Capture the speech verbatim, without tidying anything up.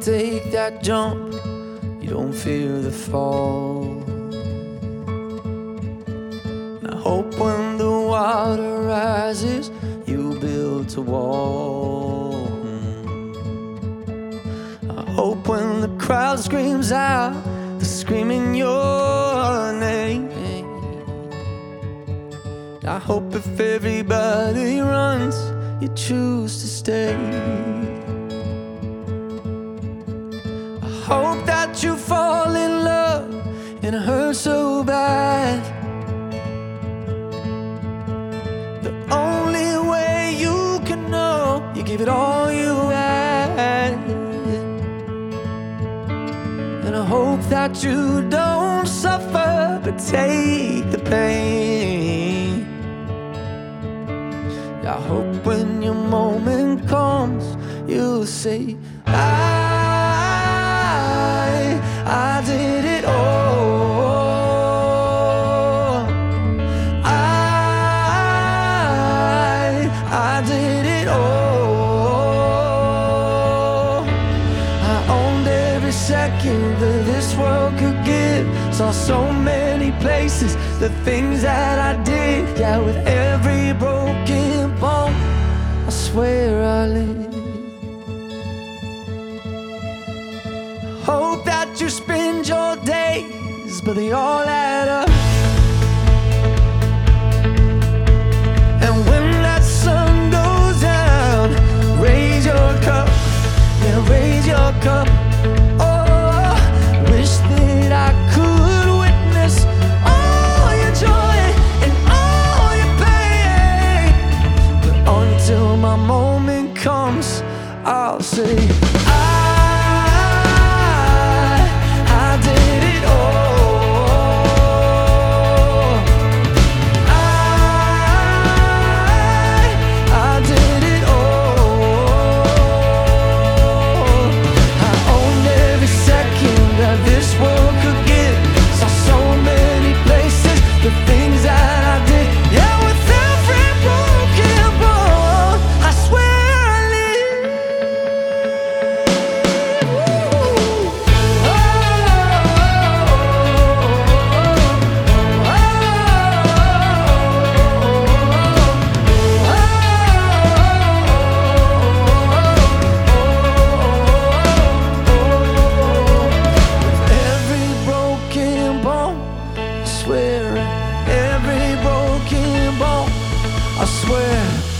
take that jump, you don't fear the fall. And I hope when the water rises, you build a wall. I hope when the crowd screams out, they're screaming your name. I hope if everybody runs, you choose to stay. I hope that you fall in love and it hurts so bad. The only way you can know, you give it all you had. And I hope that you don't suffer, but take the pain. I hope when your moment comes, you'll say, I, I did it all. I, I did it all. I owned every second that this world could give. Saw so many places, the things that I did. Yeah, with every broken bone, I swear I live. Hope that you spend your days, but they all add up. And when that sun goes down, raise your cup, yeah, raise your cup. Oh, wish that I could witness all your joy and all your pain. But until my moment comes, I'll say, I, I did it all. I, I did it all. I owned every second that this world could give. Saw so many places, the things that I did. Yeah, with every broken bone, I swear I live. Every broken bone, I swear, every broken bone, I swear.